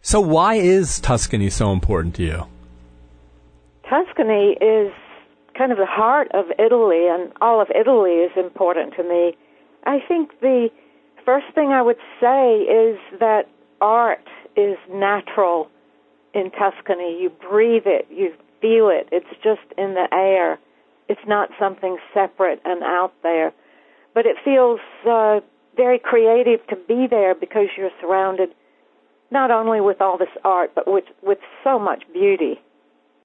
So why is Tuscany so important to you? Tuscany is kind of the heart of Italy, and all of Italy is important to me. I think the first thing I would say is that art is natural in Tuscany. You breathe it, you feel it. It's just in the air. It's not something separate and out there. But it feels very creative to be there because you're surrounded not only with all this art, but with so much beauty.